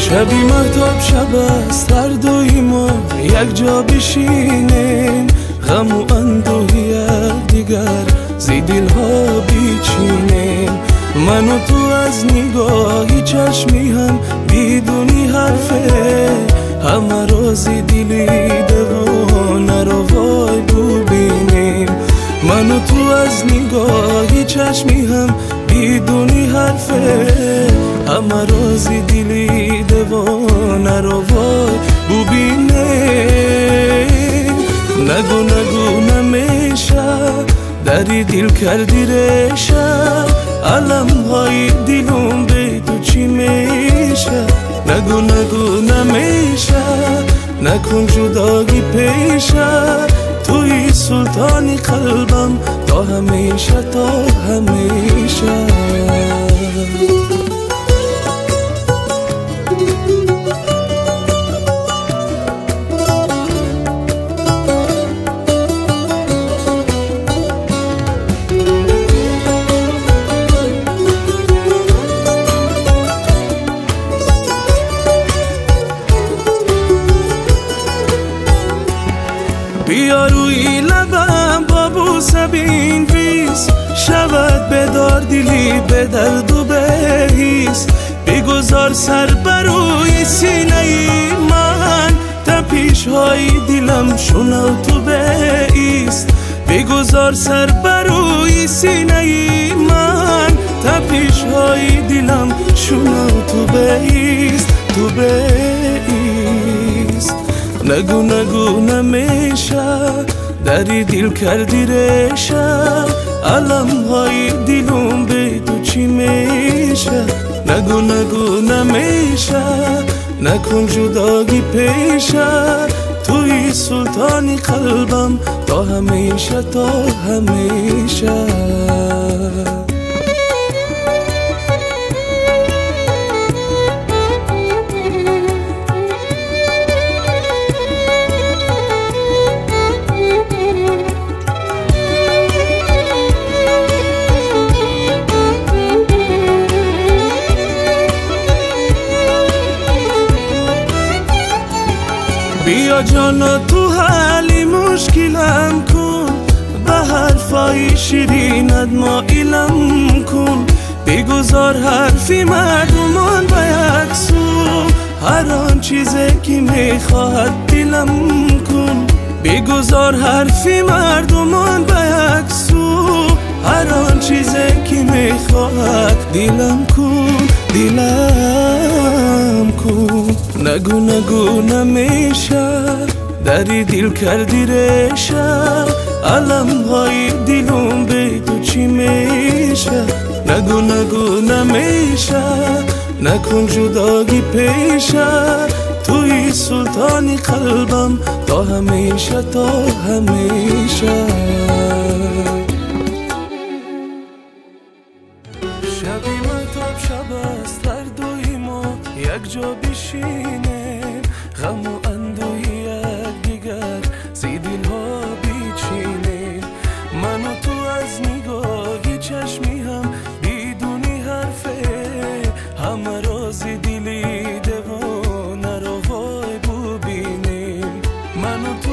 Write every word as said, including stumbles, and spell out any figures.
شبی مهتاب شب است هر دوی ما یک جا بشینیم، غم و اندوه یک دیگر زی دلها بیچینیم. من و تو از نگاهی چشمی هم بدونی حرفه، همه روزی دلی دوانه رو وای ببینیم. من و تو از نگاهی چشمی هم بدونی حرفه، همه روزی دلی دوانه رو وای ببینیم. نگو نگو نمیشه دری دل کردی ریشه، علم های دلم به تو چی میشه. نگو نگو نمیشه نکن جدایی پیشه، توی سلطانی قلبم تا همیشه تا همیشه. بیا روی لبم با بوسه بنویس، شود بدار دلی به درد و به حس. بگذار سر بروی سینه من، تپش های دلم شنو تو بیست. بگذار سر بروی سینه من، تپش های دلم شنو تو بیست تو بیست. نگو نگو نمیشه دری دل کردی ریشه، علم های دلم به تو چی میشه. نگو نگو نمیشه نکن جدایی پیشه، توی سلطانی قلبم تا همیشه تا همیشه. بیا جانا تو حالی مشکلم کن، به حرفای شیرینت مایلم کن. بگذار حرفی مردمان به یک سو، هر آن چیزی که میخواهد دلم کن. بگذار حرفی مردمان به یک سو، هر آن چیزی که میخواهد دلم کن دلم کن. نگو نگو نمیشه دری دل کردی ریشه، علم های دلم به تو چی میشه. نگو نگو نمیشه نکن جدایی پیشه، توی سلطانی قلبم تا همیشه تا همیشه. شبی مهتاب شب است هر دوی ما یک جا بشینیم، غم و اندوه یک دیگر زی دلها بیچینیم. من و تو از نگاهی چشمی هم بدونی حرفه، همه روزی دلی دوانه رو وای ببینیم. من و تو